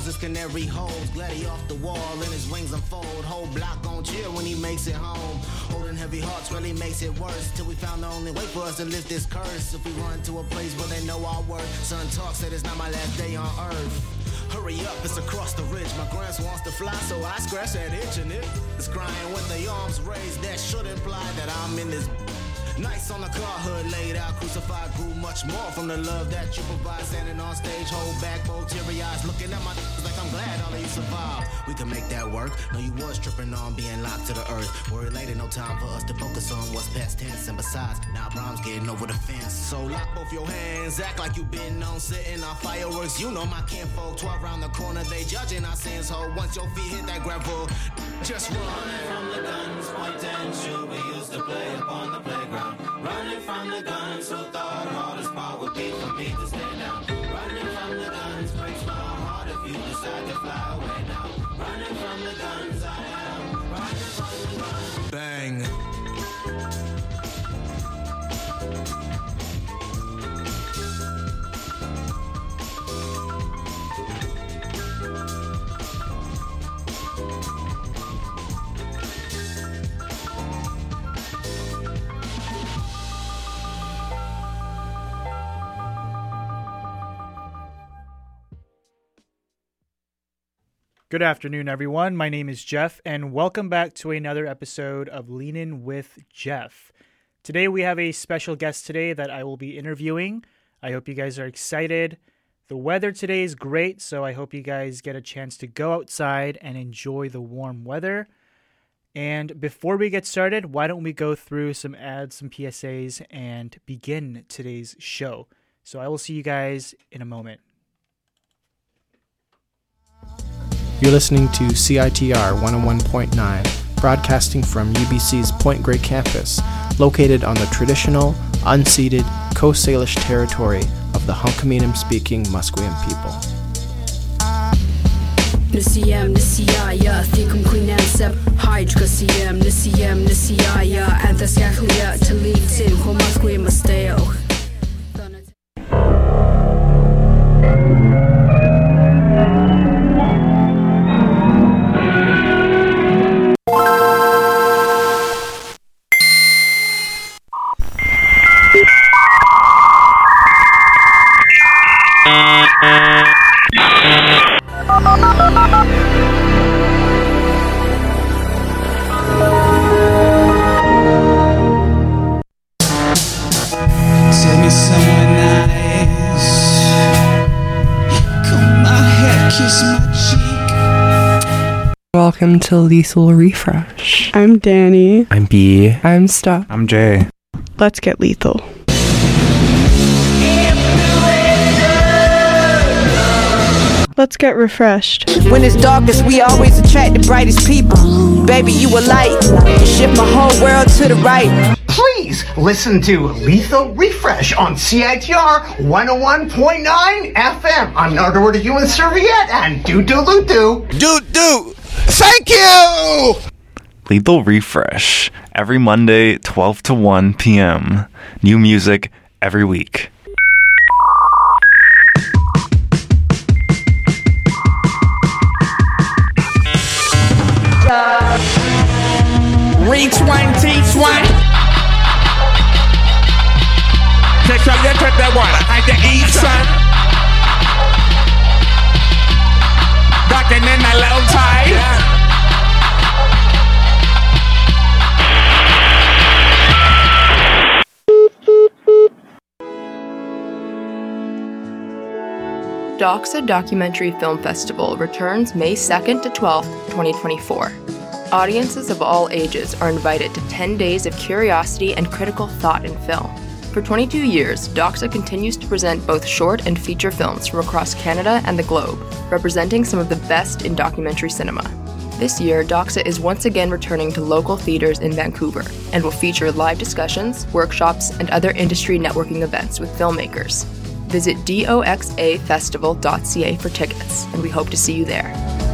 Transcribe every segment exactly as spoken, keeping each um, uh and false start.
calls his canary holds Gladdy off the wall and his wings unfold. Whole block gon' cheer when he makes it home. Holding heavy hearts really makes it worse. Till we found the only way for us to lift this curse. If we run to a place where they know our worth. Son talk said it's not my last day on earth. Hurry up, it's across the ridge. My grandson wants to fly, so I scratch that itch and it is crying with the arms raised. That should imply that I'm in this. Nice on the car hood laid out, crucified, grew much more from the love that you provide. Standing on stage, hold back, both teary eyes, looking at my like I'm glad all of you survived. We can make that work. No, you was tripping on being locked to the earth. Worried later, no time for us to focus on what's past tense. And besides, now problems getting over the fence. So lock both your hands, act like you been on sitting on fireworks. You know my kinfolk, twelve round the corner, they judging our sins. Ho, once your feet hit that gravel, just run. Running from the guns, point and shoot. We used to play upon the playground. Running from the guns, who thought hardest part would be for me to stay down. Running from the guns breaks my heart if you decide to fly away now. Running from the guns, I am running from the guns. Bang. Good afternoon, everyone. My name is Jeff, and welcome back to another episode of Leanin' with Jeff. Today, we have a special guest today that I will be interviewing. I hope you guys are excited. The weather today is great, so I hope you guys get a chance to go outside and enjoy the warm weather. And before we get started, why don't we go through some ads, some P S As, and begin today's show. So I will see you guys in a moment. You're listening to C I T R one oh one point nine, broadcasting from U B C's Point Grey campus, located on the traditional, unceded Coast Salish territory of the Hunkaminam-speaking Musqueam people. Nisiyam nisiyaya thikum quinansab hydra siyam nisiyam nisiyaya anthasyakhlia talitin homasqueam masteo. Welcome to Lethal Refresh. I'm Danny. I'm B. I'm Stuff. I'm Jay. Let's get lethal. Let's get refreshed. When it's darkest, we always attract the brightest people. Baby, you a light. You shift my whole world to the right. Please listen to Lethal Refresh on C I T R one oh one point nine F M. I'm Nardo you and Serviette and doo doo doo doo. Doo doo. Thank you! Lethal Refresh, every Monday, twelve to one p.m. New music every week. Reach one, teach one. Take a look at the one, like the east sun. Rocking in a low tide. Yeah. Doxa Documentary Film Festival returns May second to twelfth, twenty twenty-four. Audiences of all ages are invited to ten days of curiosity and critical thought in film. For twenty-two years, Doxa continues to present both short and feature films from across Canada and the globe, representing some of the best in documentary cinema. This year, Doxa is once again returning to local theaters in Vancouver and will feature live discussions, workshops, and other industry networking events with filmmakers. Visit doxa festival dot c a for tickets, and we hope to see you there.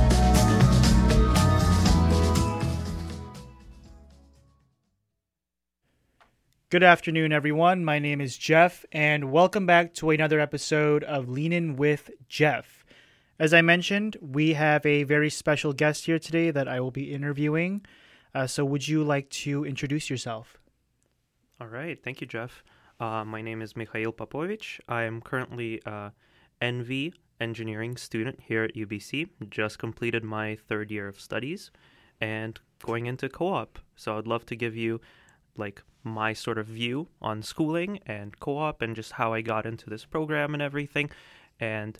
Good afternoon, everyone. My name is Jeff, and welcome back to another episode of Leanin' with Jeff. As I mentioned, we have a very special guest here today that I will be interviewing. Uh, so would you like to introduce yourself? All right. Thank you, Jeff. Uh, my name is Mikhail Popovich. I am currently a N V engineering student here at U B C. Just completed my third year of studies and going into co-op. So I'd love to give you like my sort of view on schooling and co-op and just how I got into this program and everything, and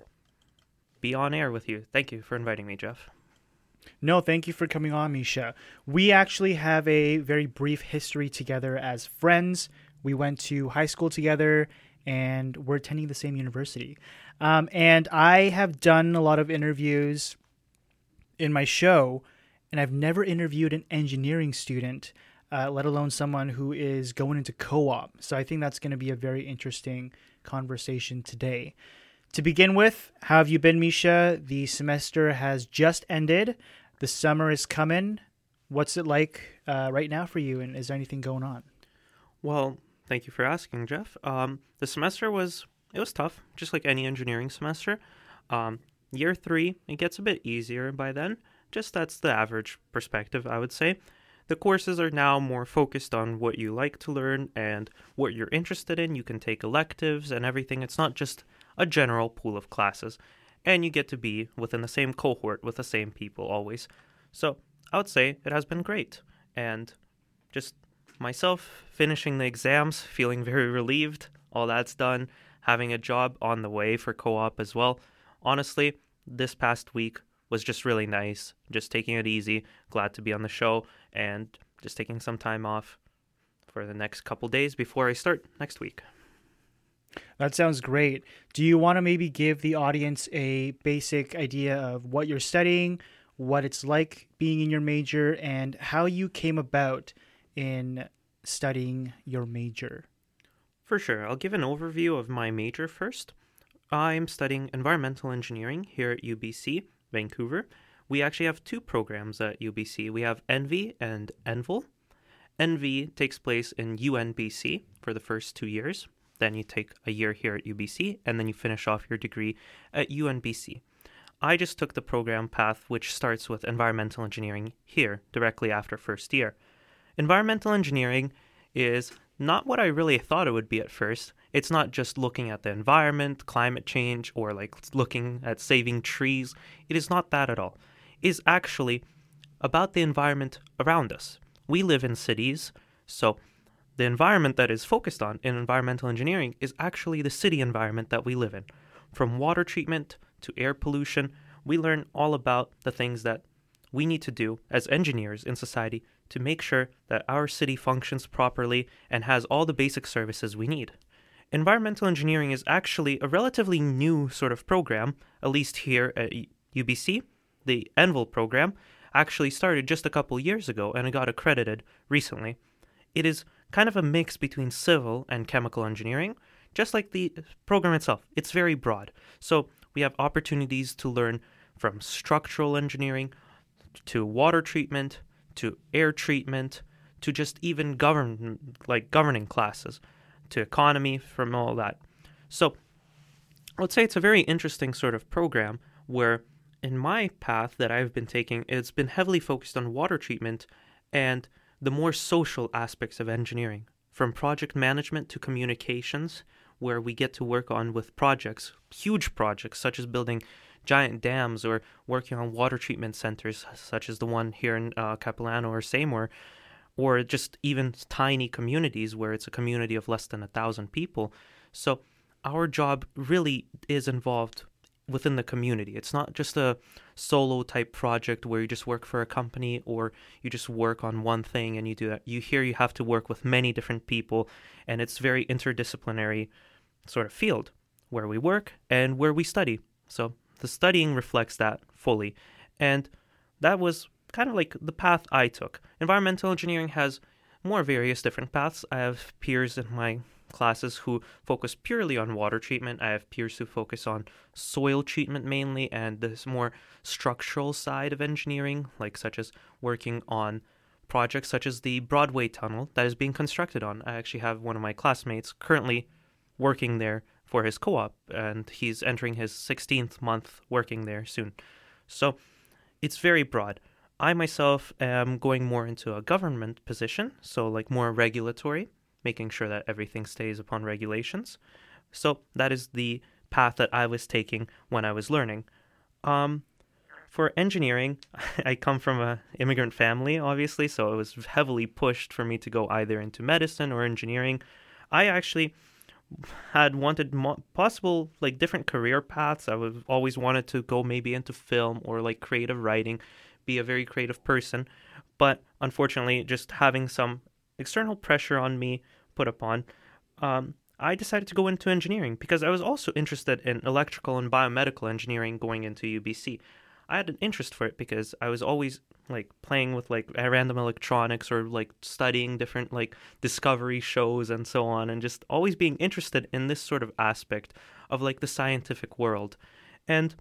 be on air with you. Thank you for inviting me, Jeff. No, thank you for coming on, Misha. We actually have a very brief history together as friends. We went to high school together, and we're attending the same university. Um, and I have done a lot of interviews in my show, and I've never interviewed an engineering student, uh, let alone someone who is going into co-op. So I think that's going to be a very interesting conversation today. To begin with, how have you been, Misha? The semester has just ended. The summer is coming. What's it like uh, right now for you, and is there anything going on? Well, thank you for asking, Jeff. Um, the semester was, it was tough, just like any engineering semester. Um, year three, it gets a bit easier by then. Just that's the average perspective, I would say. The courses are now more focused on what you like to learn and what you're interested in. You can take electives and everything. It's not just a general pool of classes, and you get to be within the same cohort with the same people always. So I would say it has been great, and just myself finishing the exams, feeling very relieved, all that's done, having a job on the way for co-op as well. Honestly, this past week was just really nice, just taking it easy, glad to be on the show, and just taking some time off for the next couple days before I start next week. That sounds great. Do you want to maybe give the audience a basic idea of what you're studying, what it's like being in your major, and how you came about in studying your major? For sure. I'll give an overview of my major first. I'm studying environmental engineering here at U B C, Vancouver. We actually have two programs at U B C. We have N V and N V L. N V takes place in U N B C for the first two years. Then you take a year here at U B C, and then you finish off your degree at U N B C. I just took the program path which starts with environmental engineering here, directly after first year. Environmental engineering is not what I really thought it would be at first. It's not just looking at the environment, climate change, or like looking at saving trees. It is not that at all. It is actually about the environment around us. We live in cities, so the environment that is focused on in environmental engineering is actually the city environment that we live in. From water treatment to air pollution, we learn all about the things that we need to do as engineers in society to make sure that our city functions properly and has all the basic services we need. Environmental engineering is actually a relatively new sort of program, at least here at U B C. The N V L program actually started just a couple years ago and it got accredited recently. It is kind of a mix between civil and chemical engineering, just like the program itself. It's very broad. So we have opportunities to learn from structural engineering to water treatment to air treatment to just even govern like governing classes to economy, from all that. So I would say it's a very interesting sort of program where in my path that I've been taking, it's been heavily focused on water treatment and the more social aspects of engineering, from project management to communications, where we get to work on with projects, huge projects such as building giant dams or working on water treatment centers such as the one here in uh, Capilano or Seymour, or just even tiny communities where it's a community of less than a thousand people. So our job really is involved within the community. It's not just a solo type project where you just work for a company or you just work on one thing and you do that. You here you have to work with many different people, and it's very interdisciplinary sort of field where we work and where we study. So the studying reflects that fully. And that was kind of like the path I took. Environmental engineering has more various different paths. I have peers in my classes who focus purely on water treatment. I have peers who focus on soil treatment mainly, and this more structural side of engineering, like such as working on projects such as the Broadway Tunnel that is being constructed on. I actually have one of my classmates currently working there for his co-op, and he's entering his sixteenth month working there soon. So it's very broad. I myself am going more into a government position, so like more regulatory, making sure that everything stays upon regulations. So that is the path that I was taking when I was learning. Um, for engineering, I come from an immigrant family, obviously, so it was heavily pushed for me to go either into medicine or engineering. I actually had wanted mo- possible like different career paths. I was always wanted to go maybe into film or like creative writing, be a very creative person, but unfortunately just having some external pressure on me put upon, um, I decided to go into engineering because I was also interested in electrical and biomedical engineering going into U B C. I had an interest for it because I was always like playing with like random electronics or like studying different like discovery shows and so on, and just always being interested in this sort of aspect of like the scientific world. And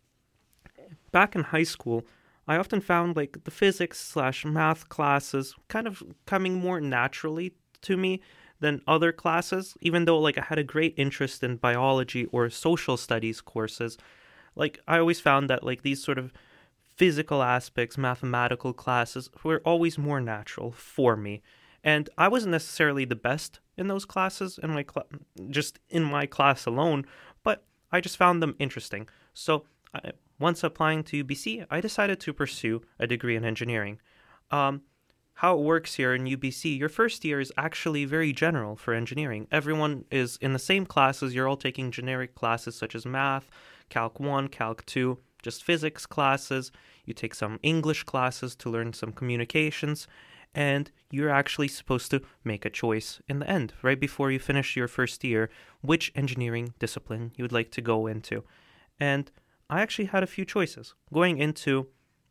back in high school, I often found like the physics slash math classes kind of coming more naturally to me than other classes, even though like I had a great interest in biology or social studies courses. Like I always found that like these sort of physical aspects, mathematical classes were always more natural for me. And I wasn't necessarily the best in those classes in my cl- just in my class alone, but I just found them interesting. So I, once applying to U B C, I decided to pursue a degree in engineering. Um, how it works here in U B C, your first year is actually very general for engineering. Everyone is in the same classes. You're all taking generic classes such as math, Calc one, Calc two, just physics classes. You take some English classes to learn some communications, and you're actually supposed to make a choice in the end, right before you finish your first year, which engineering discipline you would like to go into. And I actually had a few choices. Going into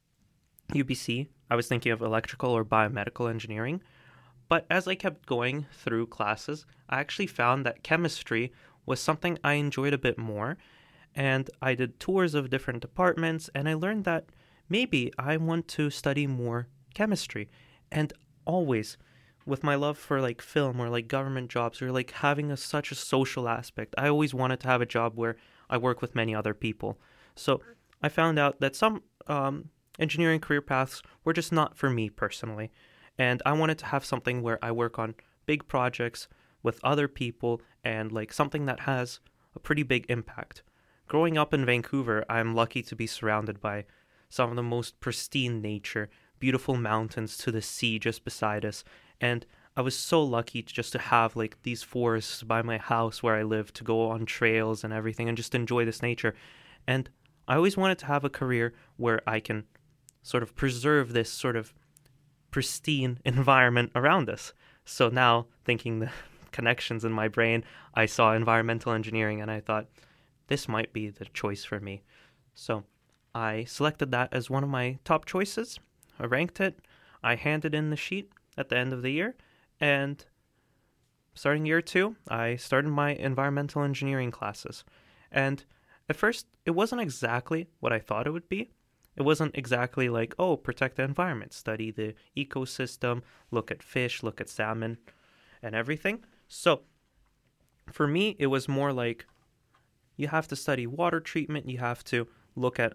U B C, I was thinking of electrical or biomedical engineering, but as I kept going through classes, I actually found that chemistry was something I enjoyed a bit more, and I did tours of different departments, and I learned that maybe I want to study more chemistry. And always, with my love for like film or like government jobs or like having a, such a social aspect, I always wanted to have a job where I work with many other people. So I found out that some um, engineering career paths were just not for me personally. And I wanted to have something where I work on big projects with other people and like something that has a pretty big impact. Growing up in Vancouver, I'm lucky to be surrounded by some of the most pristine nature, beautiful mountains to the sea just beside us. And I was so lucky to just to have like these forests by my house where I live, to go on trails and everything and just enjoy this nature. And I always wanted to have a career where I can sort of preserve this sort of pristine environment around us. So now, thinking the connections in my brain, I saw environmental engineering and I thought, this might be the choice for me. So I selected that as one of my top choices. I ranked it. I handed in the sheet at the end of the year. And starting year two, I started my environmental engineering classes. And at first, it wasn't exactly what I thought it would be. It wasn't exactly like, oh, protect the environment, study the ecosystem, look at fish, look at salmon, and everything. So for me, it was more like, you have to study water treatment, you have to look at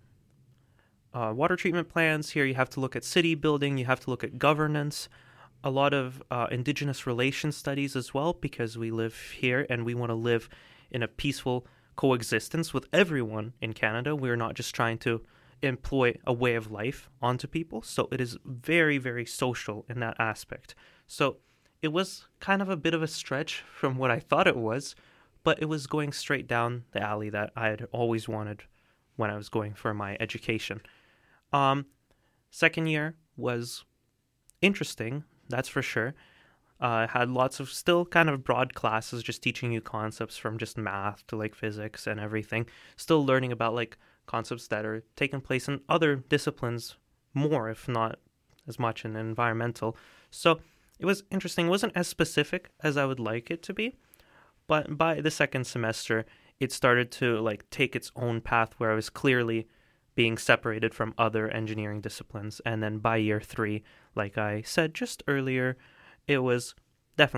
uh, water treatment plans here, you have to look at city building, you have to look at governance, a lot of uh, indigenous relations studies as well, because we live here and we want to live in a peaceful coexistence with everyone in Canada. We're not just trying to employ a way of life onto people, so it is very, very social in that aspect. So it was kind of a bit of a stretch from what I thought it was, but it was going straight down the alley that I had always wanted when I was going for my education. Um, second year was interesting, that's for sure. I uh, had lots of still kind of broad classes, just teaching you concepts from just math to like physics and everything. Still learning about like concepts that are taking place in other disciplines more, if not as much in environmental. So it was interesting. It wasn't as specific as I would like it to be. But by the second semester, it started to like take its own path where I was clearly being separated from other engineering disciplines. And then by year three, like I said just earlier, it was definitely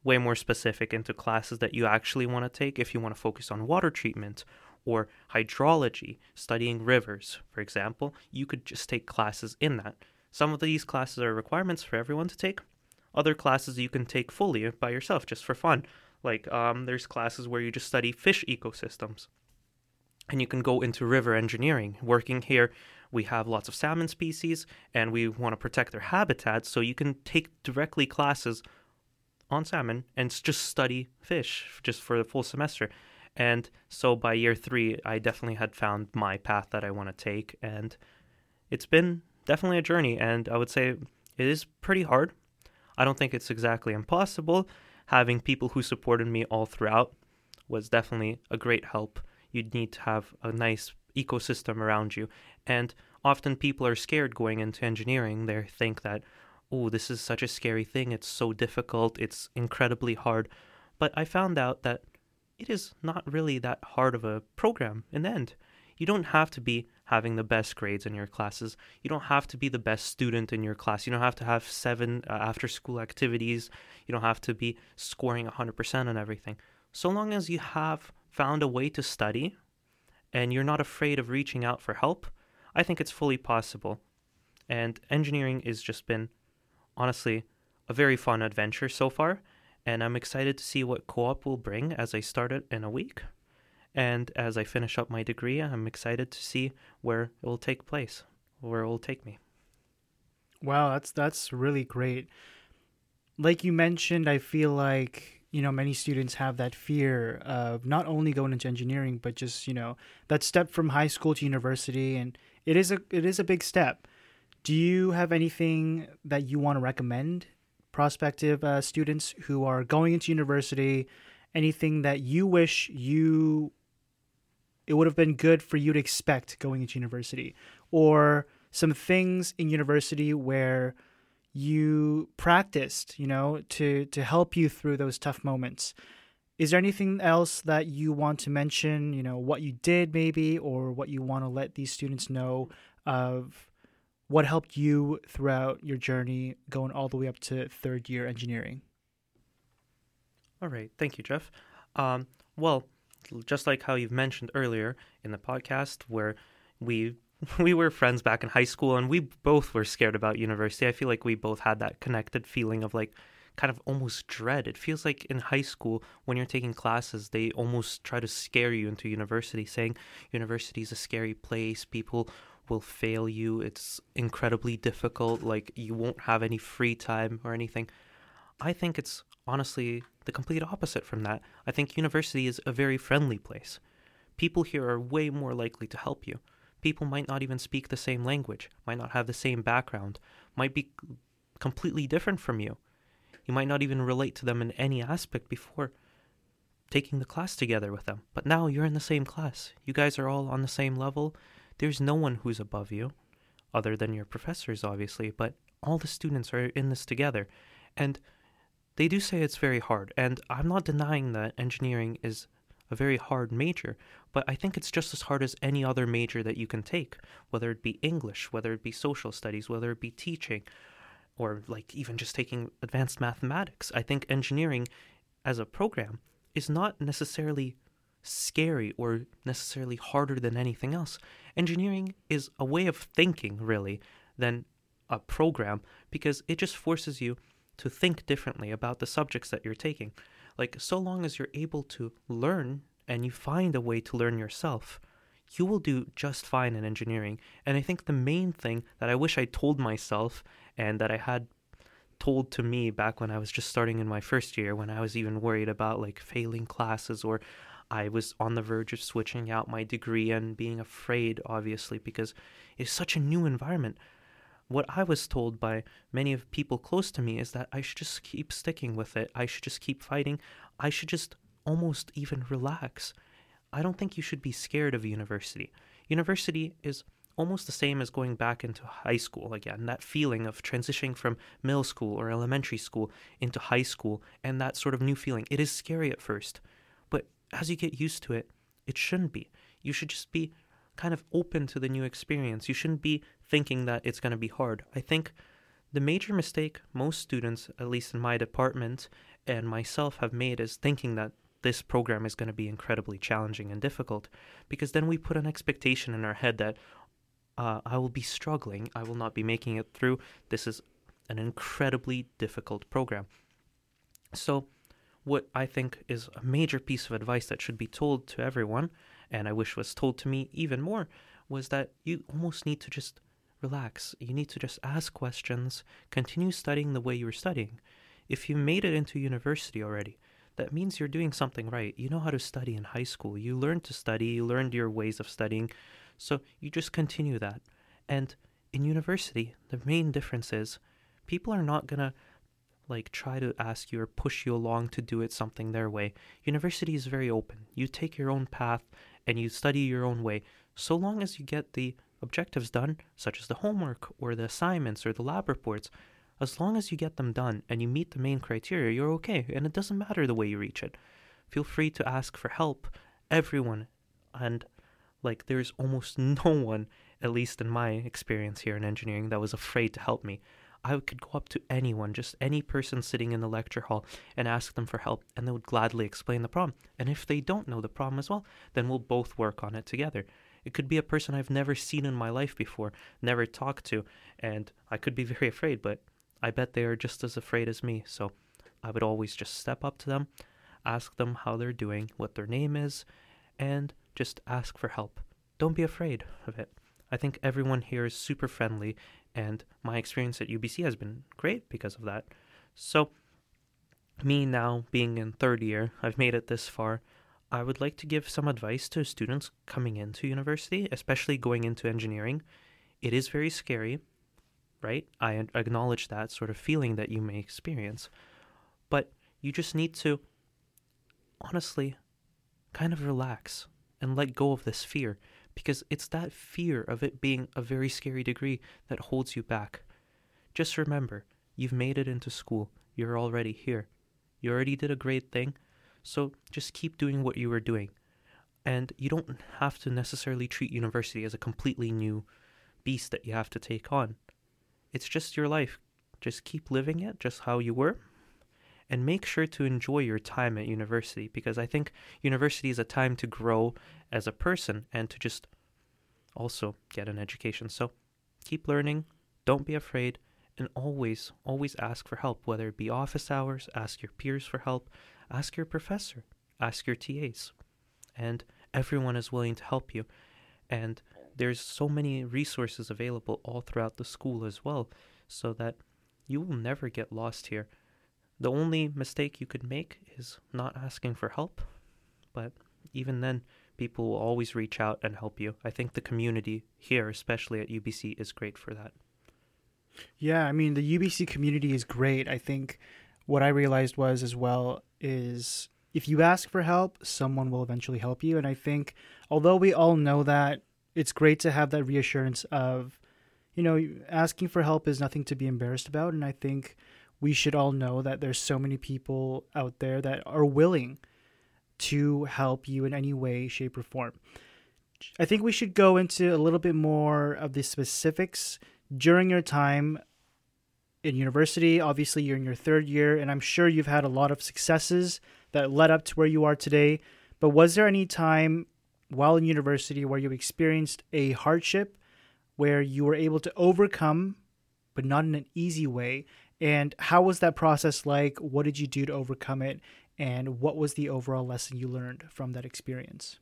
way more specific into classes that you actually want to take. If you want to focus on water treatment or hydrology, studying rivers, for example, you could just take classes in that. Some of these classes are requirements for everyone to take. Other classes you can take fully by yourself, just for fun. Like, um, there's classes where you just study fish ecosystems. And you can go into river engineering. Working here, we have lots of salmon species, and we want to protect their habitats, so you can take directly classes on salmon and just study fish just for the full semester. And so by year three, I definitely had found my path that I want to take, and it's been definitely a journey, and I would say it is pretty hard. I don't think it's exactly impossible. Having people who supported me all throughout was definitely a great help. You'd need to have a nice ecosystem around you, and often people are scared going into engineering. They think that, oh, this is such a scary thing, it's so difficult, it's incredibly hard. But I found out that it is not really that hard of a program in the end. You don't have to be having the best grades in your classes. You don't have to be the best student in your class. You don't have to have seven uh, after-school activities. You don't have to be scoring one hundred percent on everything. So long as you have found a way to study and you're not afraid of reaching out for help, I think it's fully possible. And engineering has just been, honestly, a very fun adventure so far. And I'm excited to see what co-op will bring as I start it in a week. And as I finish up my degree, I'm excited to see where it will take place, where it will take me. Wow, that's that's really great. Like you mentioned, I feel like, you know, many students have that fear of not only going into engineering, but just, you know, that step from high school to university. And it is a it is a big step. Do you have anything that you want to recommend prospective uh, students who are going into university? Anything that you wish you it would have been good for you to expect going into university, or some things in university where you practiced, you know, to to help you through those tough moments? Is there anything else that you want to mention, you know, what you did maybe, or what you want to let these students know of what helped you throughout your journey going all the way up to third year engineering? All right. Thank you, Jeff. Um, well, just like how you've mentioned earlier in the podcast, where we we were friends back in high school and we both were scared about university. I feel like we both had that connected feeling of like kind of almost dread. It feels like in high school when you're taking classes, they almost try to scare you into university, saying university is a scary place. People will fail you. It's incredibly difficult. Like you won't have any free time or anything. I think it's honestly the complete opposite from that. I think university is a very friendly place. People here are way more likely to help you. People might not even speak the same language, might not have the same background, might be completely different from you. You might not even relate to them in any aspect before taking the class together with them. But now you're in the same class. You guys are all on the same level. There's no one who's above you, other than your professors, obviously, but all the students are in this together. And they do say it's very hard, and I'm not denying that engineering is a very hard major, but I think it's just as hard as any other major that you can take, whether it be English, whether it be social studies, whether it be teaching, or like even just taking advanced mathematics. I think engineering as a program is not necessarily scary or necessarily harder than anything else. Engineering is a way of thinking, really, than a program, because it just forces you to think differently about the subjects that you're taking. Like, so long as you're able to learn and you find a way to learn yourself, you will do just fine in engineering. And I think the main thing that I wish I told myself and that I had told to me back when I was just starting in my first year, when I was even worried about like failing classes, or I was on the verge of switching out my degree and being afraid, obviously, because it's such a new environment. What I was told by many of people close to me is that I should just keep sticking with it. I should just keep fighting. I should just almost even relax. I don't think you should be scared of university. University is almost the same as going back into high school again. That feeling of transitioning from middle school or elementary school into high school, and that sort of new feeling. It is scary at first, but as you get used to it, it shouldn't be. You should just be kind of open to the new experience. You shouldn't be thinking that it's going to be hard. I think the major mistake most students, at least in my department and myself have made is thinking that this program is going to be incredibly challenging and difficult, because then we put an expectation in our head that uh, I will be struggling, I will not be making it through. This is an incredibly difficult program. So what I think is a major piece of advice that should be told to everyone, and I wish was told to me even more, was that you almost need to just relax. You need to just ask questions, continue studying the way you were studying. If you made it into university already, that means you're doing something right. You know how to study in high school. You learned to study, you learned your ways of studying, so you just continue that. And in university, the main difference is people are not going to like try to ask you or push you along to do it something their way. University is very open. You take your own path and you study your own way. So long as you get the objectives done, such as the homework or the assignments or the lab reports, as long as you get them done and you meet the main criteria, you're okay. And it doesn't matter the way you reach it. Feel free to ask for help. Everyone. And like there's almost no one, at least in my experience here in engineering, that was afraid to help me. I could go up to anyone, just any person sitting in the lecture hall, and ask them for help, and they would gladly explain the problem. And if they don't know the problem as well, then we'll both work on it together. It could be a person I've never seen in my life before, never talked to, and I could be very afraid, but I bet they are just as afraid as me. So I would always just step up to them, ask them how they're doing, what their name is, and just ask for help. Don't be afraid of it. I think everyone here is super friendly, and my experience at U B C has been great because of that. So, me now being in third year, I've made it this far. I would like to give some advice to students coming into university, especially going into engineering. It is very scary, right? I acknowledge that sort of feeling that you may experience. But you just need to, honestly, kind of relax and let go of this fear. Because it's that fear of it being a very scary degree that holds you back. Just remember, you've made it into school. You're already here. You already did a great thing. So just keep doing what you were doing. And you don't have to necessarily treat university as a completely new beast that you have to take on. It's just your life. Just keep living it just how you were. And make sure to enjoy your time at university, because I think university is a time to grow as a person and to just also get an education. So keep learning, don't be afraid, and always, always ask for help, whether it be office hours, ask your peers for help, ask your professor, ask your T As. And everyone is willing to help you. And there's so many resources available all throughout the school as well, so that you will never get lost here. The only mistake you could make is not asking for help, but even then, people will always reach out and help you. I think the community here, especially at U B C, is great for that. Yeah, I mean, the U B C community is great. I think what I realized was as well is if you ask for help, someone will eventually help you. And I think although we all know that, it's great to have that reassurance of, you know, asking for help is nothing to be embarrassed about. And I think we should all know that there's so many people out there that are willing to help you in any way, shape, or form. I think we should go into a little bit more of the specifics during your time in university. Obviously, you're in your third year, and I'm sure you've had a lot of successes that led up to where you are today. But was there any time while in university where you experienced a hardship where you were able to overcome, but not in an easy way? And how was that process like? What did you do to overcome it? And what was the overall lesson you learned from that experience?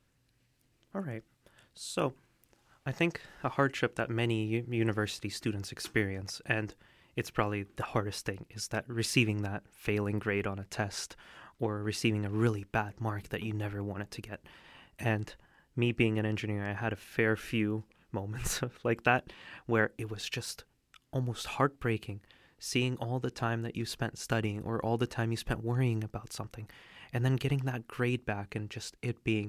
All right. So I think a hardship that many u- university students experience, and it's probably the hardest thing, is that receiving that failing grade on a test or receiving a really bad mark that you never wanted to get. And me being an engineer, I had a fair few moments like that where it was just almost heartbreaking, seeing all the time that you spent studying or all the time you spent worrying about something, and then getting that grade back and just it being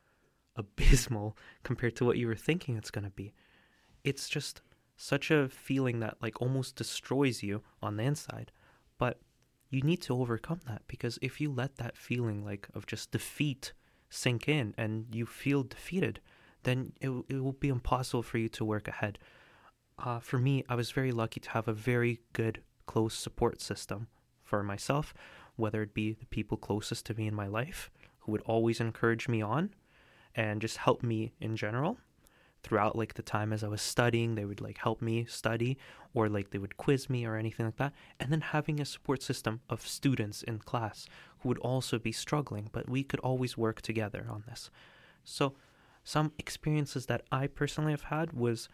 abysmal compared to what you were thinking it's going to be. It's just such a feeling that like almost destroys you on the inside. But you need to overcome that, because if you let that feeling like of just defeat sink in and you feel defeated, then it, it will be impossible for you to work ahead. Uh, for me, I was very lucky to have a very good, close support system for myself, whether it be the people closest to me in my life who would always encourage me on and just help me in general throughout like the time as I was studying. They would like help me study, or like they would quiz me or anything like that. And then having a support system of students in class who would also be struggling, but we could always work together on this. So some experiences that I personally have had was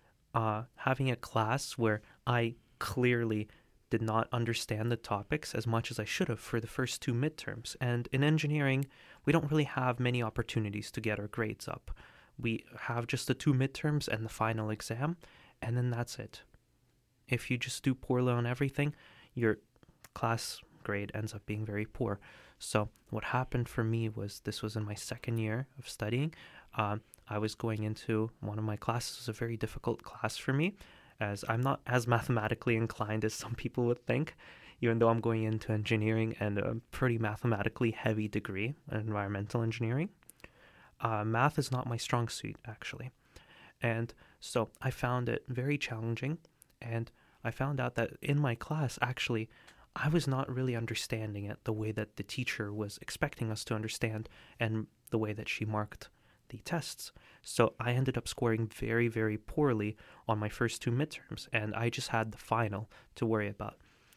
uh, having a class where I clearly did not understand the topics as much as I should have for the first two midterms. And in engineering, we don't really have many opportunities to get our grades up. We have just the two midterms and the final exam, and then that's it. If you just do poorly on everything, your class grade ends up being very poor. So what happened for me was, this was in my second year of studying. Um, I was going into one of my classes. It was a very difficult class for me, as I'm not as mathematically inclined as some people would think, even though I'm going into engineering and a pretty mathematically heavy degree in environmental engineering. Uh, math is not my strong suit, actually. And so I found it very challenging, and I found out that in my class, actually, I was not really understanding it the way that the teacher was expecting us to understand and the way that she marked the tests. So I ended up scoring very, very poorly on my first two midterms, and I just had the final to worry about.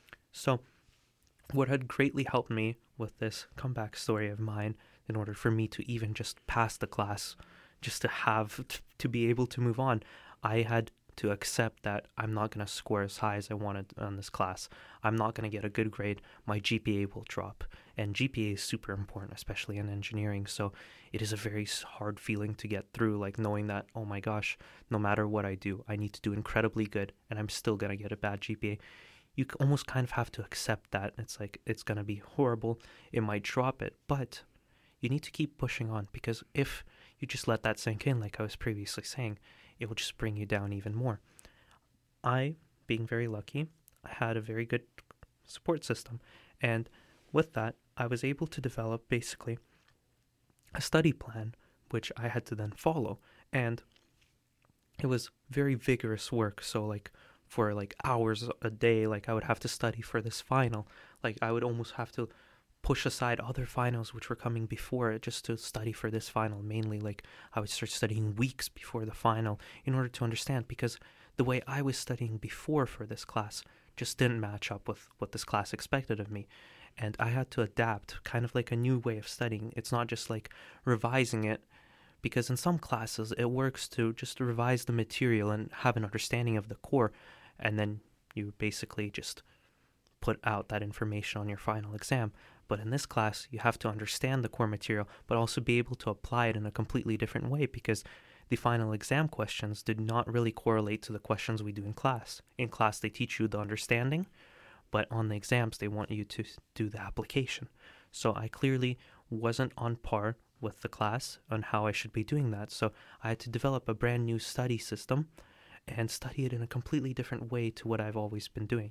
So what had greatly helped me with this comeback story of mine, in order for me to even just pass the class, just to have, to be able to move on, I had to accept that I'm not going to score as high as I wanted on this class. I'm not going to get a good grade. My G P A will drop. And G P A is super important, especially in engineering. So it is a very hard feeling to get through, like knowing that, oh my gosh, no matter what I do, I need to do incredibly good, and I'm still going to get a bad G P A. You almost kind of have to accept that. It's like, it's going to be horrible. It might drop it, but you need to keep pushing on, because if you just let that sink in, like I was previously saying, it will just bring you down even more. I, being very lucky, I had a very good support system. And with that, I was able to develop basically a study plan, which I had to then follow. And it was very vigorous work. So like for like hours a day, like I would have to study for this final. Like I would almost have to push aside other finals which were coming before it just to study for this final. Mainly, like I would start studying weeks before the final in order to understand, because the way I was studying before for this class just didn't match up with what this class expected of me. And I had to adapt, kind of like a new way of studying. It's not just like revising it, because in some classes it works to just revise the material and have an understanding of the core, and then you basically just put out that information on your final exam. But in this class, you have to understand the core material, but also be able to apply it in a completely different way, because the final exam questions did not really correlate to the questions we do in class. In class, they teach you the understanding, but on the exams, they want you to do the application. So I clearly wasn't on par with the class on how I should be doing that. So I had to develop a brand new study system and study it in a completely different way to what I've always been doing.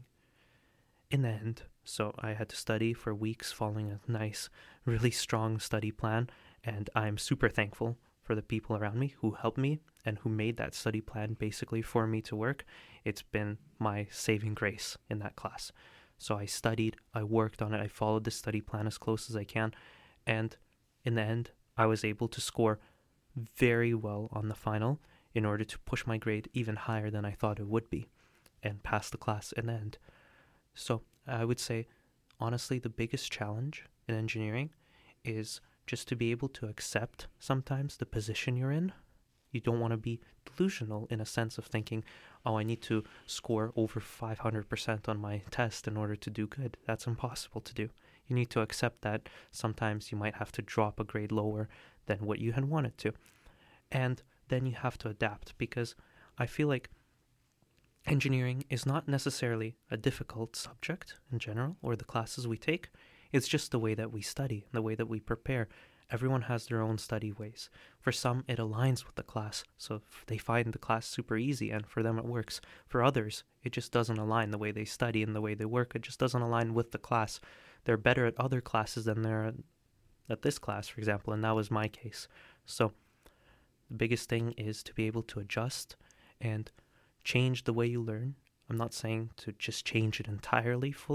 In the end, so I had to study for weeks following a nice, really strong study plan, and I'm super thankful for the people around me who helped me and who made that study plan basically for me to work. It's been my saving grace in that class. So I studied, I worked on it, I followed the study plan as close as I can, and in the end, I was able to score very well on the final in order to push my grade even higher than I thought it would be and pass the class in the end. So I would say, honestly, the biggest challenge in engineering is just to be able to accept sometimes the position you're in. You don't want to be delusional in a sense of thinking, oh, I need to score over five hundred percent on my test in order to do good. That's impossible to do. You need to accept that sometimes you might have to drop a grade lower than what you had wanted to. And then you have to adapt, because I feel like engineering is not necessarily a difficult subject in general, or the classes we take. It's just the way that we study, the way that we prepare. Everyone has their own study ways. For some, it aligns with the class, so they find the class super easy, and for them it works. For others, it just doesn't align. The way they study and the way they work, it just doesn't align with the class. They're better at other classes than they're at this class, for example, and that was my case. So the biggest thing is to be able to adjust and change the way you learn. I'm not saying to just change it entirely fully,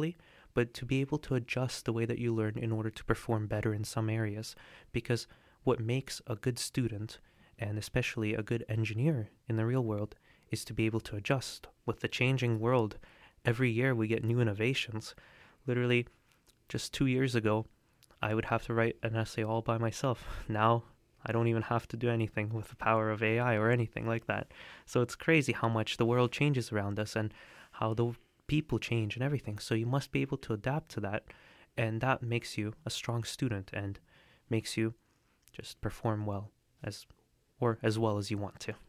but to be able to adjust the way that you learn in order to perform better in some areas. Because what makes a good student, and especially a good engineer in the real world, is to be able to adjust with the changing world. Every year we get new innovations. Literally, just two years ago, I would have to write an essay all by myself. Now, I don't even have to do anything with the power of A I or anything like that. So it's crazy how much the world changes around us and how the people change and everything. So you must be able to adapt to that, and that makes you a strong student and makes you just perform well as or as well as you want to.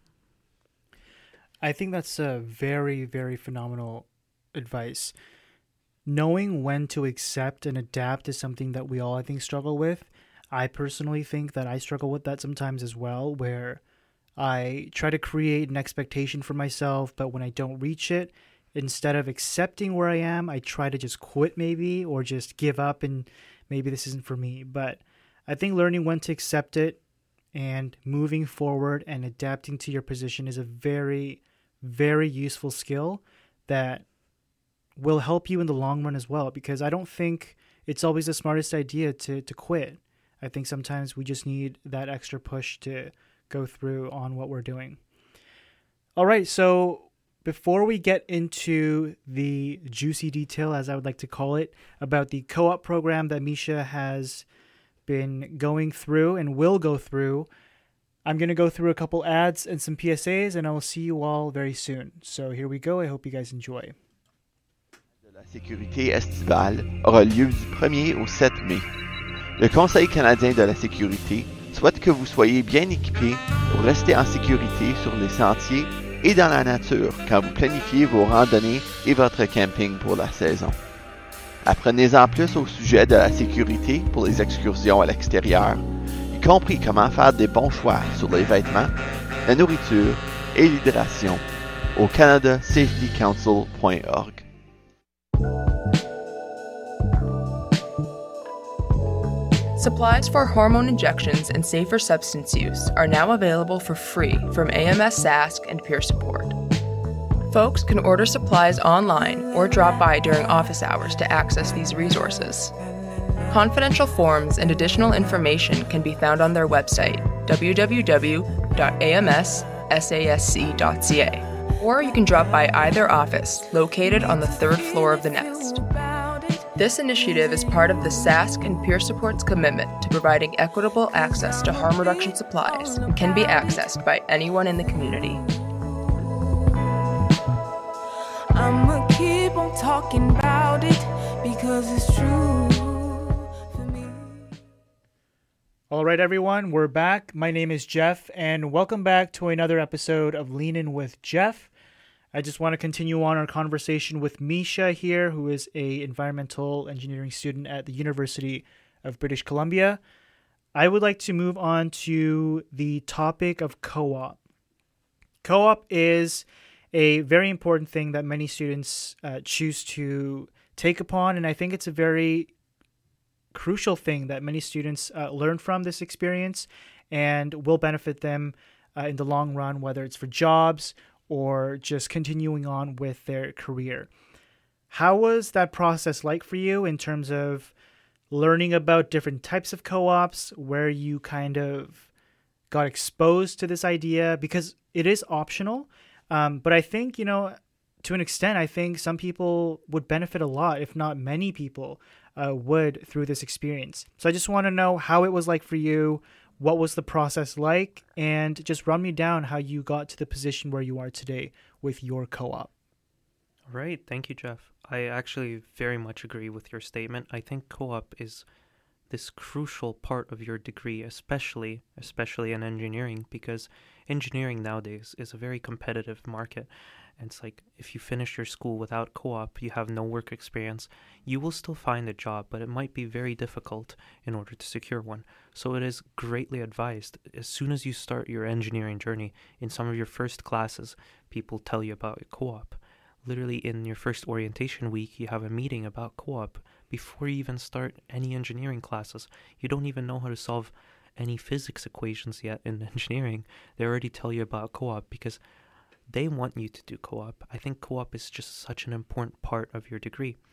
I think that's a very, very phenomenal advice. Knowing when to accept and adapt is something that we all, I think, struggle with. I personally think that I struggle with that sometimes as well, where I try to create an expectation for myself, but when I don't reach it, instead of accepting where I am, I try to just quit maybe, or just give up and maybe this isn't for me. But I think learning when to accept it and moving forward and adapting to your position is a very, very useful skill that will help you in the long run as well, because I don't think it's always the smartest idea to, to quit. I think sometimes we just need that extra push to go through on what we're doing. All right, so before we get into the juicy detail, as I would like to call it, about the co-op program that Misha has been going through and will go through, I'm going to go through a couple ads and some P S As, and I will see you all very soon. So here we go. I hope you guys enjoy. La sécurité estivale aura lieu du premier au sept mai. Le Conseil canadien de la sécurité souhaite que vous soyez bien équipés pour rester en sécurité sur les sentiers et dans la nature quand vous planifiez vos randonnées et votre camping pour la saison. Apprenez-en plus au sujet de la sécurité pour les excursions à l'extérieur, y compris comment faire des bons choix sur les vêtements, la nourriture et l'hydration au canada safety council point org. Supplies for hormone injections and safer substance use are now available for free from A M S Sask and peer support. Folks can order supplies online or drop by during office hours to access these resources. Confidential forms and additional information can be found on their website, w w w dot a m s sasc dot c a, or you can drop by either office located on the third floor of the Nest. This initiative is part of the Sask and Peer Support's commitment to providing equitable access to harm reduction supplies and can be accessed by anyone in the community. I'ma keep on talking about it because it's true for me. All right, everyone, we're back. My name is Jeff, and welcome back to another episode of Lean In with Jeff. I just want to continue on our conversation with Misha here, who is a environmental engineering student at the University of British Columbia. I would like to move on to the topic of co-op. Co-op is a very important thing that many students uh, choose to take upon, and I think it's a very crucial thing that many students uh, learn from this experience and will benefit them uh, in the long run, whether it's for jobs or just continuing on with their career. How was that process like for you in terms of learning about different types of co-ops, where you kind of got exposed to this idea? Because it is optional, um, but I think, you know, to an extent, I think some people would benefit a lot, if not many people uh, would, through this experience. So I just want to know how it was like for you. What was the process like? And just run me down how you got to the position where you are today with your co-op. Right. Thank you, Jeff. I actually very much agree with your statement. I think co-op is this crucial part of your degree, especially especially in engineering, because engineering nowadays is a very competitive market. And it's like, if you finish your school without co-op, you have no work experience. You will still find a job, but it might be very difficult in order to secure one. So it is greatly advised, as soon as you start your engineering journey, in some of your first classes, people tell you about co-op. Literally in your first orientation week, you have a meeting about co-op before you even start any engineering classes. You don't even know how to solve any physics equations yet in engineering. They already tell you about co-op because they want you to do co-op. I think co-op is just such an important part of your degree.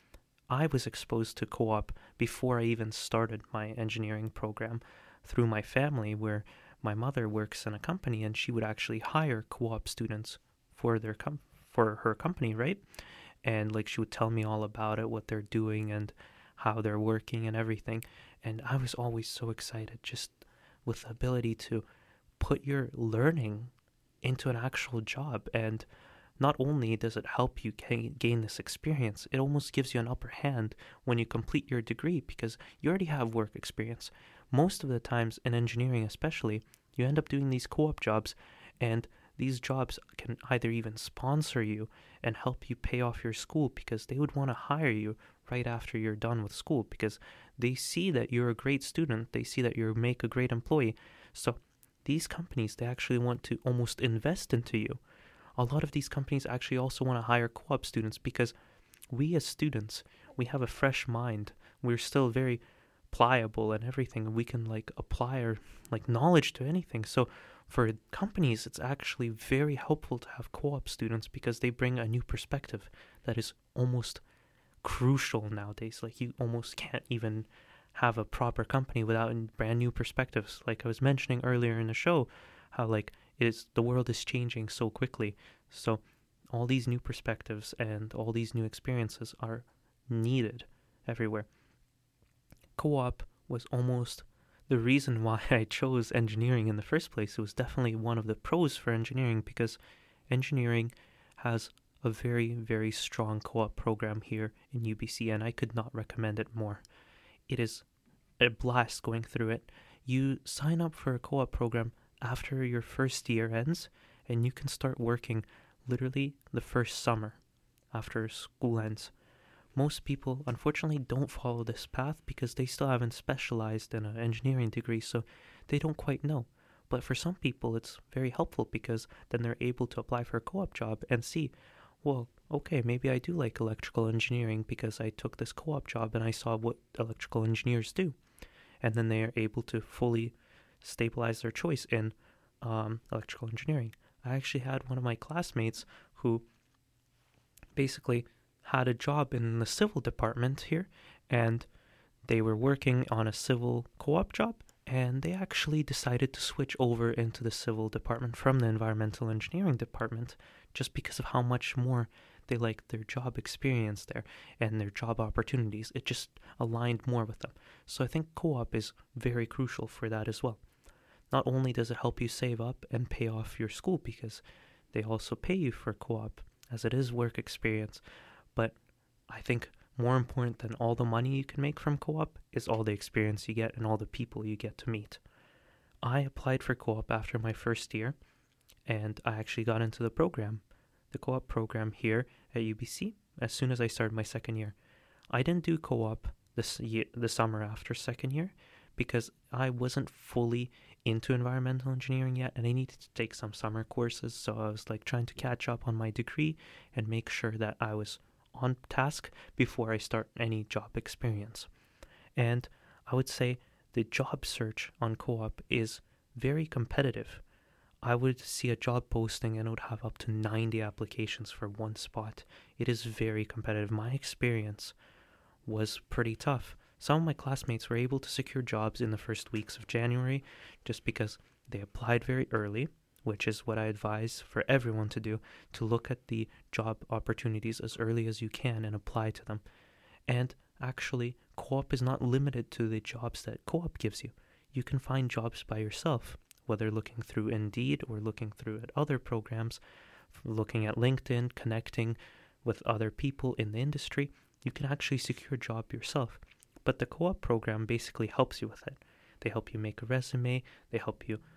I was exposed to co-op before I even started my engineering program through my family, where my mother works in a company and she would actually hire co-op students for their com- for her company, right? And like she would tell me all about it, what they're doing and how they're working and everything. And I was always so excited just with the ability to put your learning into an actual job. And not only does it help you gain this experience, it almost gives you an upper hand when you complete your degree because you already have work experience. Most of the times in engineering especially, you end up doing these co-op jobs, and these jobs can either even sponsor you and help you pay off your school because they would want to hire you right after you're done with school because they see that you're a great student, they see that you make a great employee. So these companies, they actually want to almost invest into you. A lot of these companies actually also want to hire co-op students because we as students, we have a fresh mind. We're still very pliable and everything. We can like apply our like knowledge to anything. So for companies, it's actually very helpful to have co-op students because they bring a new perspective that is almost crucial nowadays. Like you almost can't even have a proper company without brand new perspectives. Like I was mentioning earlier in the show, how like it is the world is changing so quickly. So all these new perspectives and all these new experiences are needed everywhere. Co-op was almost the reason why I chose engineering in the first place. It was definitely one of the pros for engineering because engineering has a very, very strong co-op program here in U B C, and I could not recommend it more. It is a blast going through it. You sign up for a co-op program after your first year ends, and you can start working literally the first summer after school ends. Most people, unfortunately, don't follow this path because they still haven't specialized in an engineering degree, so they don't quite know. But for some people, it's very helpful because then they're able to apply for a co-op job and see, well, okay, maybe I do like electrical engineering because I took this co-op job and I saw what electrical engineers do. And then they are able to fully stabilize their choice in um, electrical engineering. I actually had one of my classmates who basically had a job in the civil department here, and they were working on a civil co-op job, and they actually decided to switch over into the civil department from the environmental engineering department just because of how much more they liked their job experience there and their job opportunities. It just aligned more with them. So I think co-op is very crucial for that as well. Not only does it help you save up and pay off your school because they also pay you for co-op as it is work experience, but I think more important than all the money you can make from co-op is all the experience you get and all the people you get to meet. I applied for co-op after my first year, and I actually got into the program, the co-op program here at U B C, as soon as I started my second year. I didn't do co-op this year, the summer after second year, because I wasn't fully into environmental engineering yet, and I needed to take some summer courses, so I was like trying to catch up on my degree and make sure that I was on task before I start any job experience. And I would say the job search on co-op is very competitive. I would see a job posting and it would have up to ninety applications for one spot. It is very competitive. My experience was pretty tough. Some of my classmates were able to secure jobs in the first weeks of January just because they applied very early, which is what I advise for everyone to do, to look at the job opportunities as early as you can and apply to them. And actually, co-op is not limited to the jobs that co-op gives you. You can find jobs by yourself, whether looking through Indeed or looking through at other programs, looking at LinkedIn, connecting with other people in the industry. You can actually secure a job yourself. But the co-op program basically helps you with it. They help you make a resume, they help you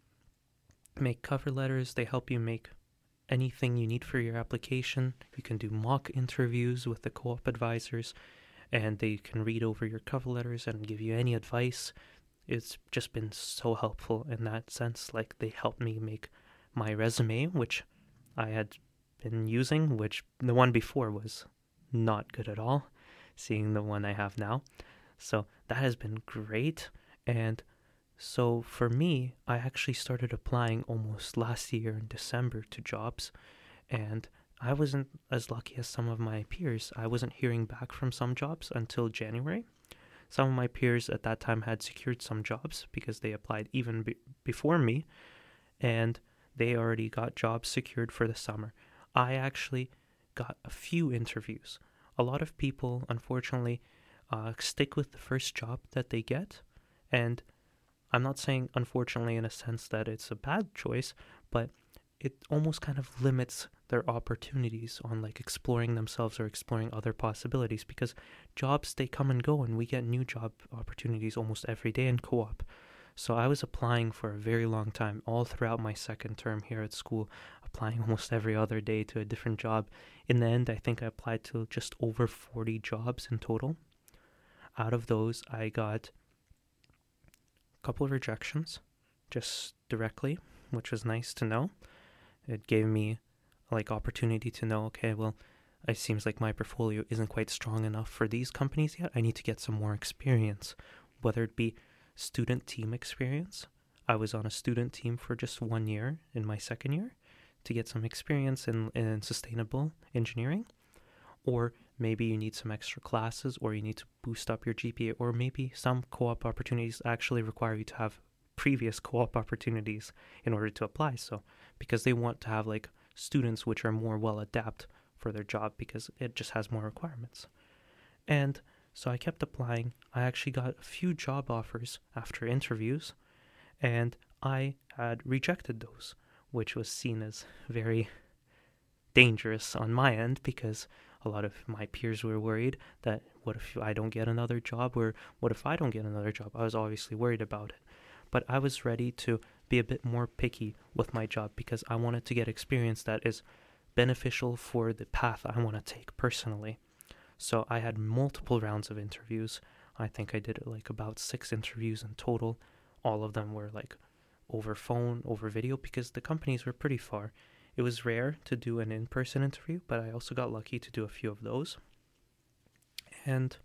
make cover letters, they help you make anything you need for your application. You can do mock interviews with the co-op advisors, and they can read over your cover letters and give you any advice. It's just been so helpful in that sense. Like, they helped me make my resume, which I had been using, which the one before was not good at all, seeing the one I have now. So that has been great. And so for me, I actually started applying almost last year in December to jobs, and I wasn't as lucky as some of my peers. I wasn't hearing back from some jobs until January. Some of my peers at that time had secured some jobs because they applied even be- before me, and they already got jobs secured for the summer. I actually got a few interviews. A lot of people, unfortunately, uh, stick with the first job that they get, and I'm not saying unfortunately in a sense that it's a bad choice, but it almost kind of limits their opportunities on like exploring themselves or exploring other possibilities, because jobs, they come and go, and we get new job opportunities almost every day in co-op. So I was applying for a very long time, all throughout my second term here at school, applying almost every other day to a different job. In the end, I think I applied to just over forty jobs in total. Out of those, I got a couple of rejections, just directly, which was nice to know. It gave me like opportunity to know, okay, well, it seems like my portfolio isn't quite strong enough for these companies yet. I need to get some more experience, whether it be student team experience. I was on a student team for just one year in my second year to get some experience in, in sustainable engineering, or maybe you need some extra classes, or you need to boost up your G P A, or maybe some co-op opportunities actually require you to have previous co-op opportunities in order to apply. So because they want to have like students which are more well adapted for their job, because it just has more requirements. And so I kept applying. I actually got a few job offers after interviews, and I had rejected those, which was seen as very dangerous on my end, because a lot of my peers were worried that what if I don't get another job, or what if I don't get another job? I was obviously worried about it. But I was ready to be a bit more picky with my job, because I wanted to get experience that is beneficial for the path I want to take personally. So I had multiple rounds of interviews. I think I did like about six interviews in total. All of them were like over phone, over video, because the companies were pretty far. It was rare to do an in-person interview, but I also got lucky to do a few of those. And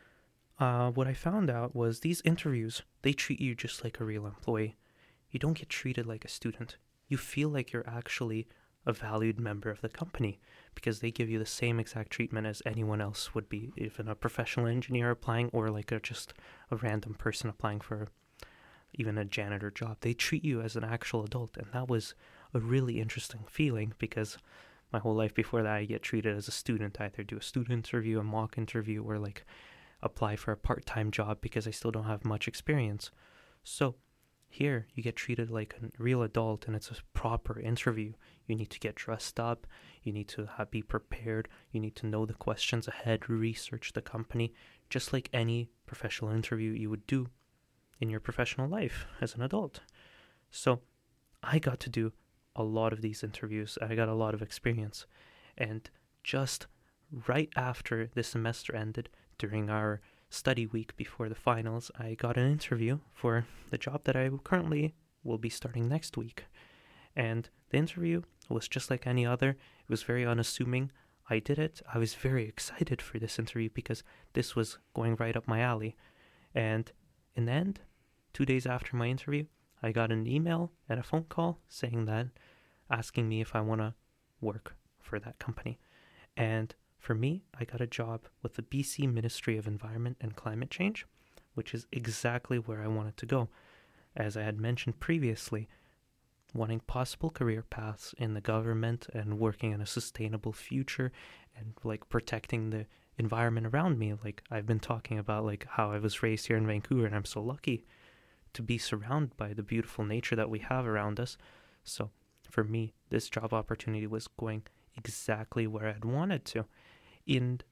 uh, what I found out was these interviews, they treat you just like a real employee. You don't get treated like a student. You feel like you're actually a valued member of the company, because they give you the same exact treatment as anyone else would be, even a professional engineer applying, or like a, just a random person applying for even a janitor job. They treat you as an actual adult, and that was a really interesting feeling, because my whole life before that I get treated as a student. I either do a student interview, a mock interview, or like apply for a part-time job because I still don't have much experience. So here you get treated like a real adult, and it's a proper interview. You need to get dressed up, you need to have, be prepared, you need to know the questions ahead, research the company, just like any professional interview you would do in your professional life as an adult. So I got to do a lot of these interviews. I got a lot of experience. And just right after the semester ended, during our study week before the finals, I got an interview for the job that I currently will be starting next week. And the interview was just like any other. It was very unassuming. I did it. I was very excited for this interview because this was going right up my alley. And in the end, two days after my interview, I got an email and a phone call saying that, asking me if I want to work for that company. And for me, I got a job with the B C Ministry of Environment and Climate Change, which is exactly where I wanted to go. As I had mentioned previously, wanting possible career paths in the government and working in a sustainable future and like protecting the environment around me. Like I've been talking about like how I was raised here in Vancouver, and I'm so lucky to be surrounded by the beautiful nature that we have around us. So for me, this job opportunity was going exactly where I'd wanted to. In,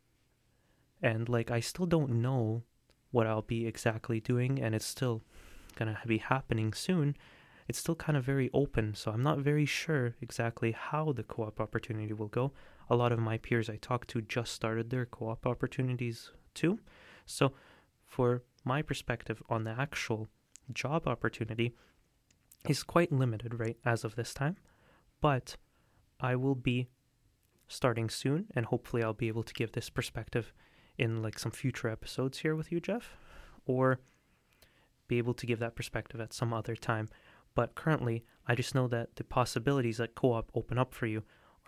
and like I still don't know what I'll be exactly doing, and it's still gonna be happening soon. It's still kind of very open, so I'm not very sure exactly how the co-op opportunity will go. A lot of my peers I talked to just started their co-op opportunities too. So for my perspective on the actual job opportunity is quite limited right as of this time, but I will be starting soon, and hopefully I'll be able to give this perspective in like some future episodes here with you, Jeff, or be able to give that perspective at some other time. But currently, I just know that the possibilities that co-op open up for you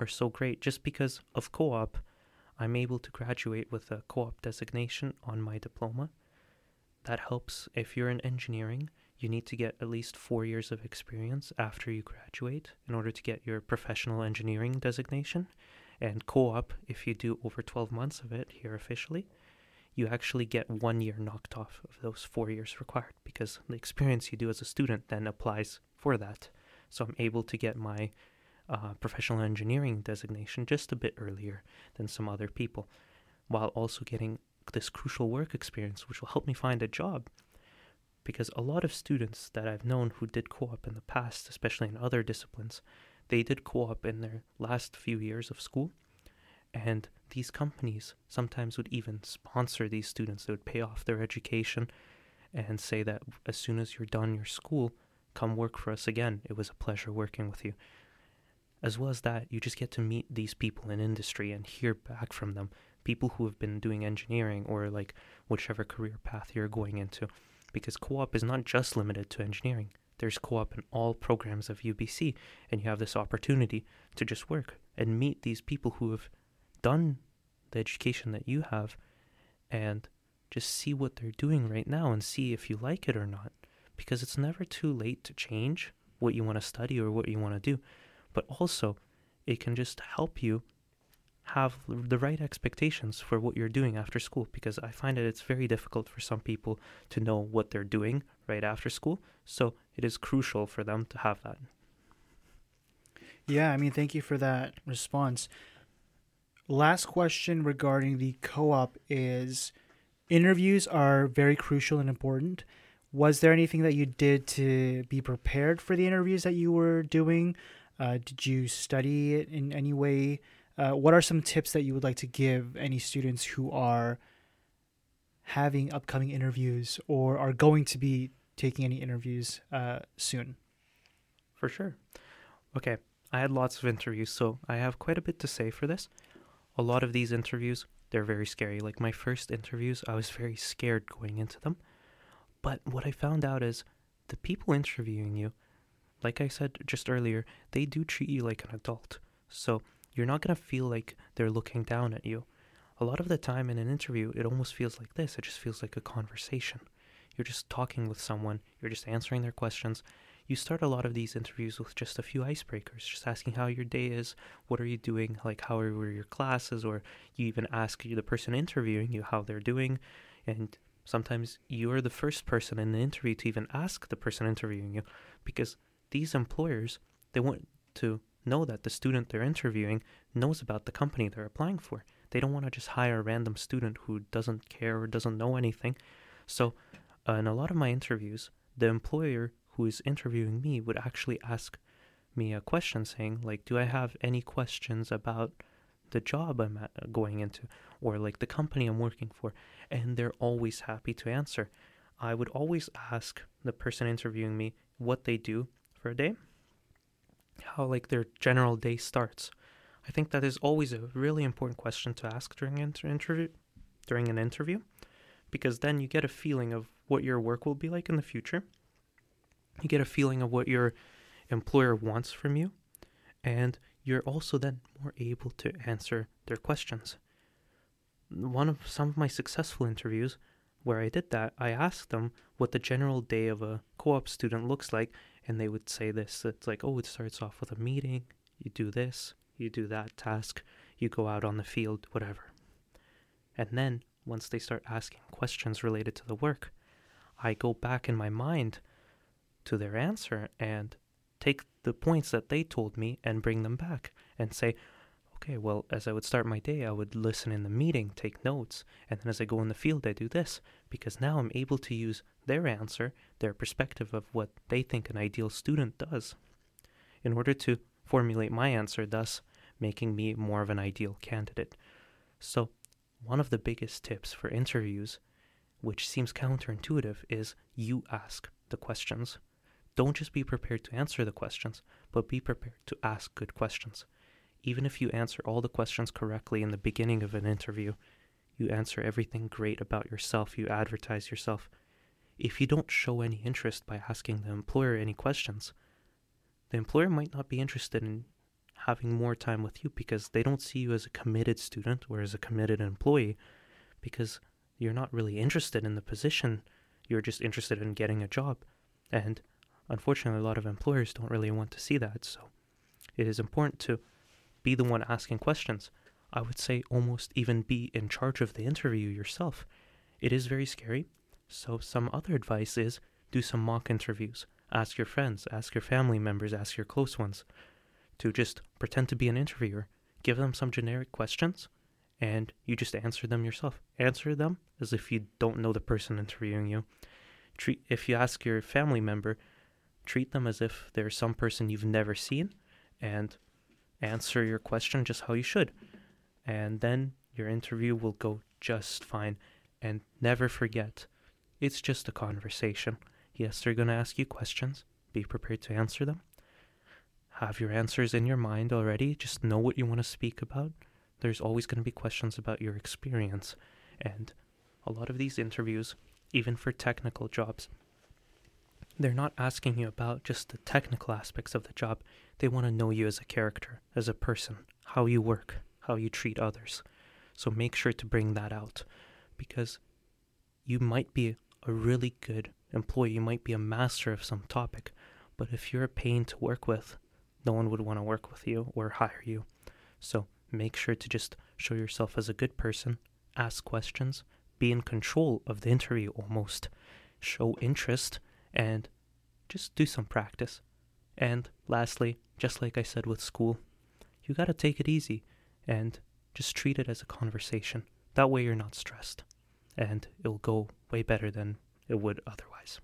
are so great. Just because of co-op, I'm able to graduate with a co-op designation on my diploma. That helps. If you're in engineering, you need to get at least four years of experience after you graduate in order to get your professional engineering designation. And co-op, if you do over twelve months of it here officially, you actually get one year knocked off of those four years required, because the experience you do as a student then applies for that. So I'm able to get my uh, professional engineering designation just a bit earlier than some other people, while also getting this crucial work experience, which will help me find a job. Because a lot of students that I've known who did co-op in the past, especially in other disciplines, they did co-op in their last few years of school, and these companies sometimes would even sponsor these students. They would pay off their education and say that as soon as you're done your school, come work for us again. It was a pleasure working with you. As well as that, you just get to meet these people in industry and hear back from them, people who have been doing engineering or like whichever career path you're going into. Because co-op is not just limited to engineering. There's co-op in all programs of U B C, and you have this opportunity to just work and meet these people who have done the education that you have and just see what they're doing right now and see if you like it or not. Because it's never too late to change what you want to study or what you want to do. But also, it can just help you have the right expectations for what you're doing after school, because I find that it's very difficult for some people to know what they're doing right after school. So it is crucial for them to have that. Yeah, I mean, thank you for that response. Last question regarding the co-op is, interviews are very crucial and important. Was there anything that you did to be prepared for the interviews that you were doing? Uh, did you study it in any way? Uh, what are some tips that you would like to give any students who are having upcoming interviews or are going to be taking any interviews uh, soon? For sure. Okay, I had lots of interviews, so I have quite a bit to say for this. A lot of these interviews, they're very scary. Like my first interviews, I was very scared going into them. But what I found out is the people interviewing you, like I said just earlier, they do treat you like an adult. So you're not going to feel like they're looking down at you. A lot of the time in an interview, it almost feels like this. It just feels like a conversation. You're just talking with someone. You're just answering their questions. You start a lot of these interviews with just a few icebreakers, just asking how your day is, what are you doing, like how were your classes, or you even ask the person interviewing you how they're doing. And sometimes you're the first person in the interview to even ask the person interviewing you, because these employers, they want to know that the student they're interviewing knows about the company they're applying for. They don't want to just hire a random student who doesn't care or doesn't know anything. So uh, in a lot of my interviews, the employer who is interviewing me would actually ask me a question saying, like, do I have any questions about the job I'm at, going into, or like the company I'm working for? And they're always happy to answer. I would always ask the person interviewing me what they do for a day, how like their general day starts. I think that is always a really important question to ask during an inter- interview, during an interview, because then you get a feeling of what your work will be like in the future. You get a feeling of what your employer wants from you, and you're also then more able to answer their questions. One of some of my successful interviews where I did that, I asked them what the general day of a co-op student looks like, and they would say this. It's like, oh, it starts off with a meeting, you do this, you do that task, you go out on the field, whatever. And then, once they start asking questions related to the work, I go back in my mind to their answer and take the points that they told me and bring them back and say, okay, well, as I would start my day, I would listen in the meeting, take notes, and then as I go in the field, I do this, because now I'm able to use their answer, their perspective of what they think an ideal student does, in order to formulate my answer, thus making me more of an ideal candidate. So, one of the biggest tips for interviews, which seems counterintuitive, is you ask the questions. Don't just be prepared to answer the questions, but be prepared to ask good questions. Even if you answer all the questions correctly in the beginning of an interview, you answer everything great about yourself, you advertise yourself. If you don't show any interest by asking the employer any questions, the employer might not be interested in having more time with you because they don't see you as a committed student or as a committed employee because you're not really interested in the position. You're just interested in getting a job. And unfortunately, a lot of employers don't really want to see that. So it is important to be the one asking questions. I would say almost even be in charge of the interview yourself. It is very scary. So some other advice is do some mock interviews. Ask your friends, ask your family members, ask your close ones to just pretend to be an interviewer. Give them some generic questions and you just answer them yourself. Answer them as if you don't know the person interviewing you. Treat, if you ask your family member, treat them as if they're some person you've never seen and answer your question just how you should. And then your interview will go just fine. And never forget, it's just a conversation. Yes, they're going to ask you questions. Be prepared to answer them. Have your answers in your mind already. Just know what you want to speak about. There's always going to be questions about your experience. And a lot of these interviews, even for technical jobs, they're not asking you about just the technical aspects of the job. They want to know you as a character, as a person, how you work, how you treat others. So make sure to bring that out because you might be a really good employee. You might be a master of some topic, but if you're a pain to work with, no one would want to work with you or hire you. So make sure to just show yourself as a good person, ask questions, be in control of the interview almost, show interest, and just do some practice. And lastly, just like I said with school, you got to take it easy and just treat it as a conversation. That way you're not stressed and it'll go way better than it would otherwise.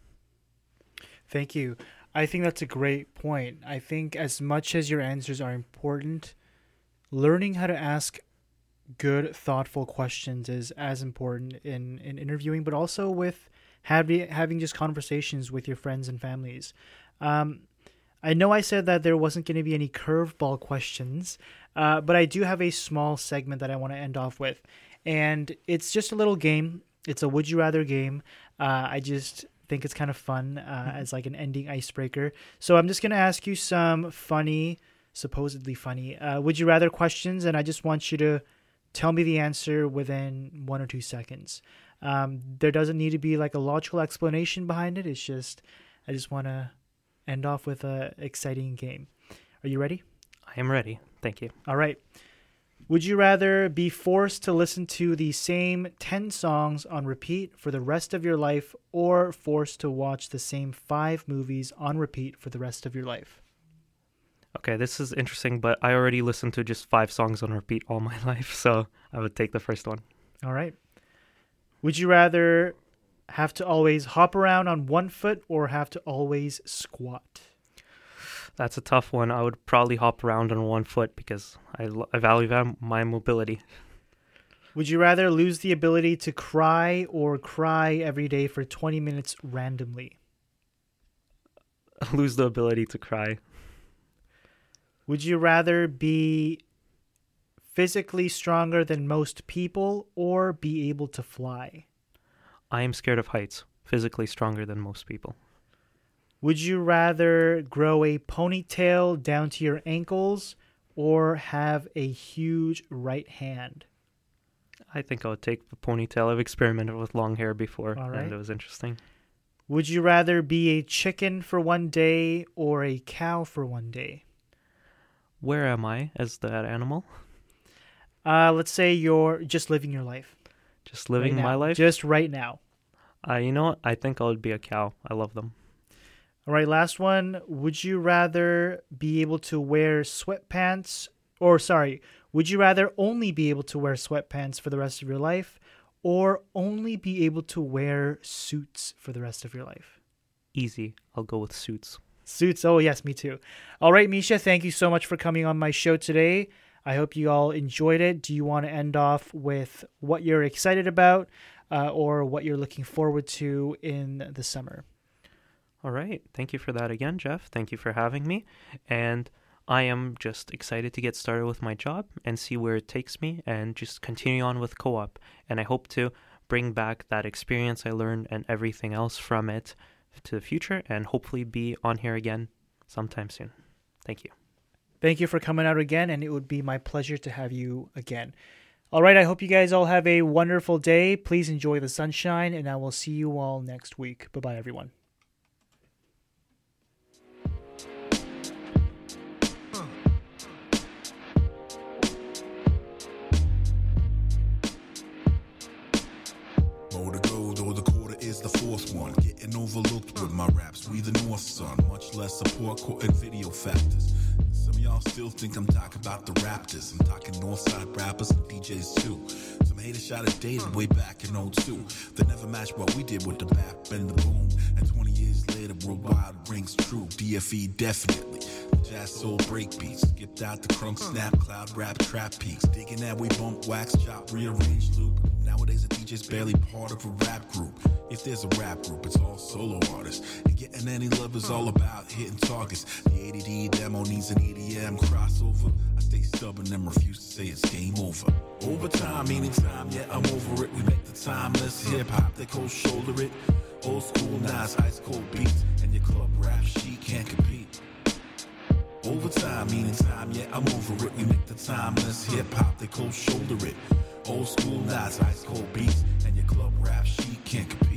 Thank you. I think that's a great point. I think as much as your answers are important, learning how to ask good, thoughtful questions is as important in, in interviewing, but also with having, having just conversations with your friends and families. Um, I know I said that there wasn't going to be any curveball questions, uh, but I do have a small segment that I want to end off with. And it's just a little game. It's a would you rather game. Uh, I just think it's kind of fun uh, as like an ending icebreaker. So I'm just going to ask you some funny, supposedly funny, uh, would you rather questions. And I just want you to tell me the answer within one or two seconds. Um, there doesn't need to be like a logical explanation behind it. It's just, I just want to end off with a exciting game. Are you ready? I am ready. Thank you. All right. Would you rather be forced to listen to the same ten songs on repeat for the rest of your life or forced to watch the same five movies on repeat for the rest of your life? Okay, this is interesting, but I already listened to just five songs on repeat all my life, so I would take the first one. All right. Would you rather have to always hop around on one foot or have to always squat? That's a tough one. I would probably hop around on one foot because I, I value my mobility. Would you rather lose the ability to cry or cry every day for twenty minutes randomly? Lose the ability to cry. Would you rather be physically stronger than most people or be able to fly? I am scared of heights. Physically stronger than most people. Would you rather grow a ponytail down to your ankles or have a huge right hand? I think I would take the ponytail. I've experimented with long hair before, All right. and it was interesting. Would you rather be a chicken for one day or a cow for one day? Where am I as that animal? Uh, let's say you're just living your life. Just living right my life? Just right now. Uh, you know what? I think I would be a cow. I love them. All right, last one. Would you rather be able to wear sweatpants, or sorry, would you rather only be able to wear sweatpants for the rest of your life, or only be able to wear suits for the rest of your life? Easy. I'll go with suits. Suits. Oh, yes, me too. All right, Misha, thank you so much for coming on my show today. I hope you all enjoyed it. Do you want to end off with what you're excited about uh, or what you're looking forward to in the summer? All right. Thank you for that again, Jeff. Thank you for having me. And I am just excited to get started with my job and see where it takes me and just continue on with co-op. And I hope to bring back that experience I learned and everything else from it to the future and hopefully be on here again sometime soon. Thank you. Thank you for coming out again, and it would be my pleasure to have you again. All right, I hope you guys all have a wonderful day. Please enjoy the sunshine, and I will see you all next week. Bye-bye, everyone. More to go, though the quarter is the fourth one. Getting overlooked with my raps, we the North Sun. Much less support, court and video factors. Some of y'all still think I'm talking about the Raptors. I'm talking Northside rappers and D Js too. Some haters shot at Dated way back in oh two. They never matched what we did with the bap and the boom. And twenty years later, worldwide rings true. D F E definitely. Jazz soul break beats. Skipped out the crunk snap, cloud rap, trap peaks. Digging that we bump, wax, chop, rearrange loop. Nowadays a D J's barely part of a rap group. If there's a rap group, it's all solo artists. And getting any love is all about hitting targets. The A D D demo needs an E D M crossover. I stay stubborn and refuse to say it's game over. Overtime, meaning time, yeah, I'm over it. We make the timeless hip-hop, they cold shoulder it. Old school, nice, ice cold beats. And your club rap, she can't compete. Overtime, meaning time, yeah, I'm over it. We make the timeless hip-hop, they cold shoulder it. Old school, nice, ice cold beats. And your club rap, she can't compete.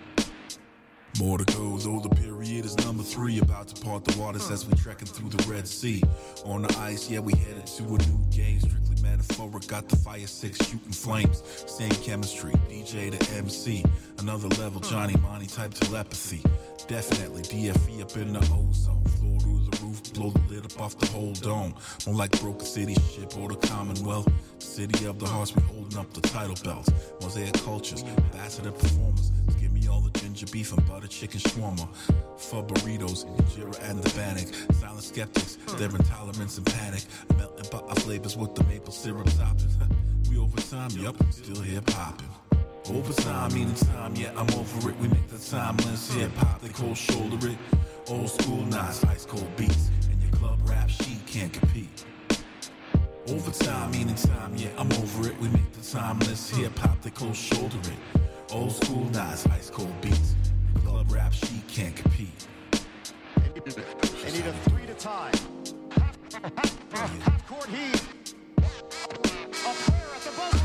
More to go, though the period is number three. About to part the waters as we trekking through the Red Sea. On the ice, yeah, we headed to a new game. Strictly metaphoric, got the fire six shooting flames. Same chemistry, D J to M C. Another level, Johnny Monty type telepathy. Definitely D F E up in the ozone. Floor to the roof, blow the lid up off the whole dome. More like Broken City ship or the Commonwealth. City of the hearts, we holding up the title belts. Mosaic cultures, ambassador performers. Give me all the ginger beef and butter chicken shawarma. For burritos, injera and the bannock. Silent skeptics, their intolerance and panic. Melting pot of flavors with the maple syrup topping. We overtime, yup, still hip hopping. Overtime, meaning time, yeah, I'm over it. We make the timeless hip-hop, they cold shoulder it. Old school, nice, ice cold beats. And your club rap, she can't compete. Overtime, meaning time, yeah, I'm over it. We make the timeless hip-hop, they cold shoulder it. Old school, nice, ice cold beats. Your club rap, she can't compete. They need a three to tie. Half, half, half court heat. A player at the buzzer.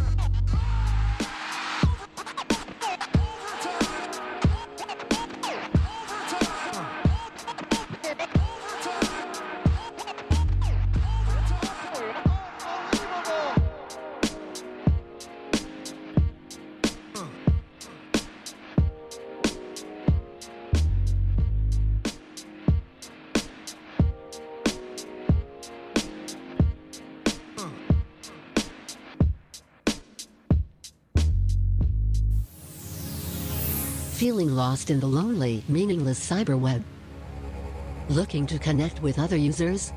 Feeling lost in the lonely, meaningless cyberweb? Looking to connect with other users?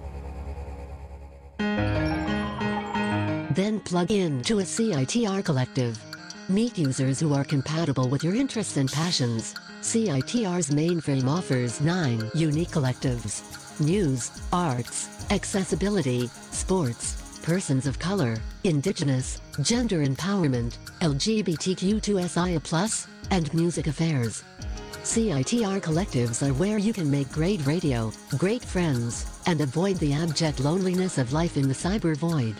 Then plug in to a C I T R collective. Meet users who are compatible with your interests and passions. C I T R's mainframe offers nine unique collectives: news, arts, accessibility, sports, persons of color, indigenous, gender empowerment, L G B T Q two S I A plus, and music affairs. C I T R collectives are where you can make great radio, great friends, and avoid the abject loneliness of life in the cyber void.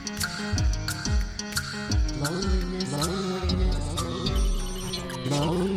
Loneliness, loneliness, loneliness.